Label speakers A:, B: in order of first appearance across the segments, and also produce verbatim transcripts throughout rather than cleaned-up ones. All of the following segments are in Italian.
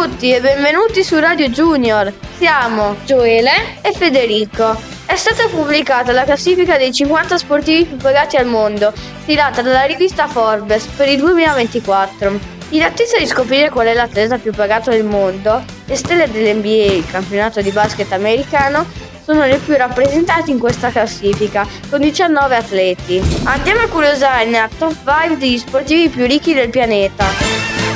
A: tutti e benvenuti su Radio Junior. Siamo
B: Gioele
A: e Federico. È stata pubblicata la classifica dei cinquanta sportivi più pagati al mondo, stilata dalla rivista Forbes per il duemilaventiquattro. In attesa di scoprire qual è l'atleta più pagato del mondo, le stelle dell'N B A, il campionato di basket americano, sono le più rappresentate in questa classifica, con diciannove atleti. Andiamo a curiosare nella top cinque degli sportivi più ricchi del pianeta.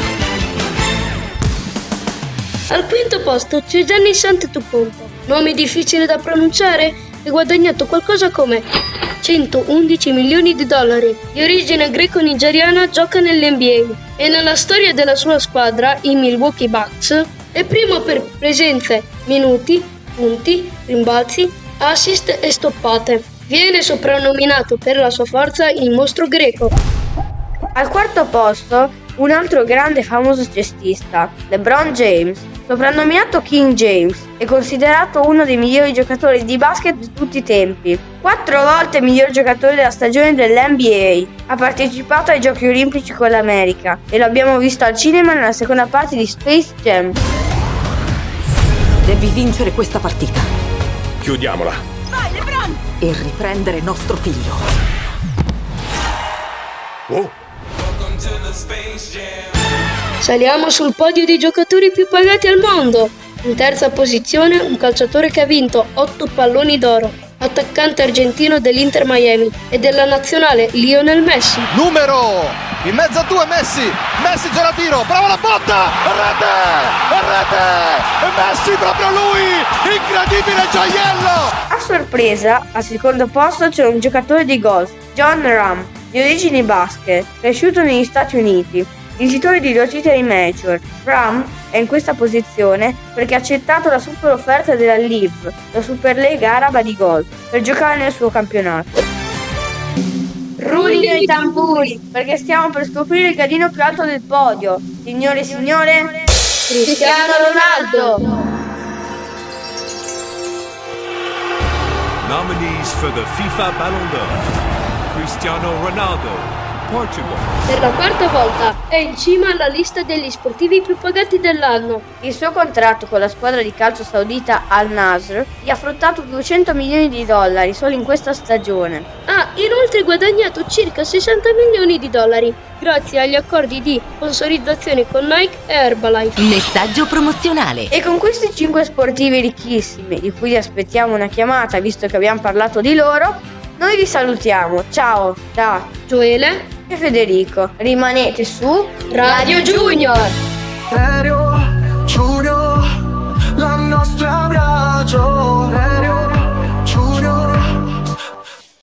B: Al quinto posto c'è Giannis Antetokounmpo, nome difficile da pronunciare, e guadagnato qualcosa come centoundici milioni di dollari. Di origine greco-nigeriana, gioca nell'N B A e nella storia della sua squadra, i Milwaukee Bucks, è primo per presenze, minuti, punti, rimbalzi, assist e stoppate. Viene soprannominato per la sua forza il mostro greco.
A: Al quarto posto, un altro grande e famoso cestista, LeBron James, soprannominato King James, è considerato uno dei migliori giocatori di basket di tutti i tempi. Quattro volte miglior giocatore della stagione dell'N B A. Ha partecipato ai Giochi Olimpici con l'America e lo abbiamo visto al cinema nella seconda parte di Space Jam.
C: Devi vincere questa partita.
D: Chiudiamola.
E: Vai, LeBron!
C: E riprendere nostro figlio.
D: Oh!
B: Saliamo sul podio dei giocatori più pagati al mondo. In terza posizione un calciatore che ha vinto otto palloni d'oro, attaccante argentino dell'Inter Miami e della nazionale Lionel Messi.
F: Numero! In mezzo a due Messi! Messi c'è la tiro, bravo la botta! Rete! Rete! E Messi proprio lui! Incredibile gioiello!
A: A sorpresa, al secondo posto c'è un giocatore di golf, Jon Rahm, di origini basche, cresciuto negli Stati Uniti, vincitore di due titoli major. Rahm è in questa posizione perché ha accettato la super offerta della L I V, la Superlega araba di golf, per giocare nel suo campionato. Rullino i tamburi, perché stiamo per scoprire il gradino più alto del podio. Signore e signore, Cristiano Ronaldo!
D: Nominees for the FIFA Ballon d'Or. Cristiano Ronaldo, Portugal.
B: Per la quarta volta è in cima alla lista degli sportivi più pagati dell'anno.
A: Il suo contratto con la squadra di calcio saudita Al Nassr gli ha fruttato duecento milioni di dollari solo in questa stagione.
B: Ha inoltre guadagnato circa sessanta milioni di dollari grazie agli accordi di sponsorizzazione con Nike e Herbalife.
C: Messaggio promozionale.
A: E con questi cinque sportivi ricchissimi, di cui aspettiamo una chiamata visto che abbiamo parlato di loro, noi vi salutiamo. Ciao da
B: Gioele
A: e Federico. Rimanete su
B: Radio Junior.
F: Serio?